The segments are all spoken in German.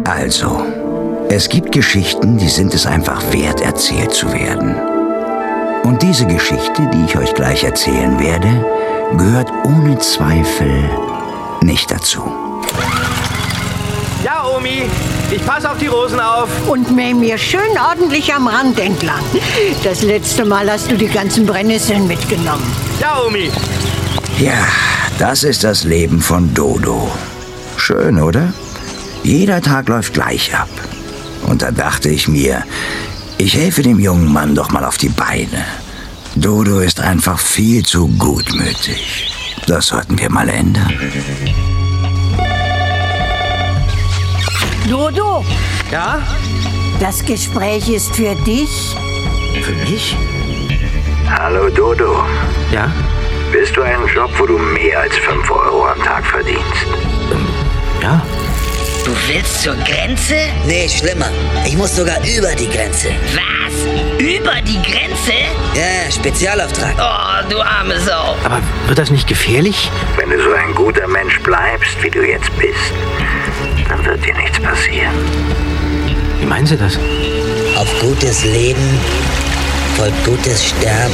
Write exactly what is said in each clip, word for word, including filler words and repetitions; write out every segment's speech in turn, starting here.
Also, es gibt Geschichten, die sind es einfach wert, erzählt zu werden. Und diese Geschichte, die ich euch gleich erzählen werde, gehört ohne Zweifel nicht dazu. Ja, Omi, ich passe auf die Rosen auf. Und mäh mir schön ordentlich am Rand entlang. Das letzte Mal hast du die ganzen Brennnesseln mitgenommen. Ja, Omi. Ja, das ist das Leben von Dodo. Schön, oder? Jeder Tag läuft gleich ab. Und da dachte ich mir, ich helfe dem jungen Mann doch mal auf die Beine. Dodo ist einfach viel zu gutmütig. Das sollten wir mal ändern. Dodo, Ja? das Gespräch ist für dich. Für mich? Hallo Dodo. Ja? Willst du einen Job, wo du mehr als fünf Euro am Tag verdienst? Ja? Du willst zur Grenze? Nee, schlimmer. Ich muss sogar über die Grenze. Was? Über die Grenze? Ja, Spezialauftrag. Oh, du arme Sau. Aber wird das nicht gefährlich? Wenn du so ein guter Mensch bleibst, wie du jetzt bist, dann wird dir nichts passieren. Wie meinen Sie das? Auf gutes Leben folgt gutes Sterben.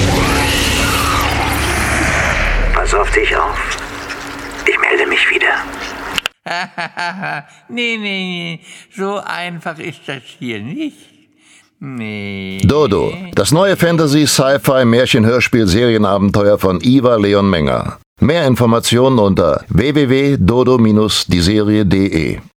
Pass auf dich auf. Ich melde mich wieder. nee, nee, nee, so einfach ist das hier nicht. Nee. Dodo, das neue Fantasy-Sci-Fi-Märchen-Hörspiel-Serienabenteuer von Ivar Leon Menger. Mehr Informationen unter w w w punkt dodo Bindestrich die Serie punkt de.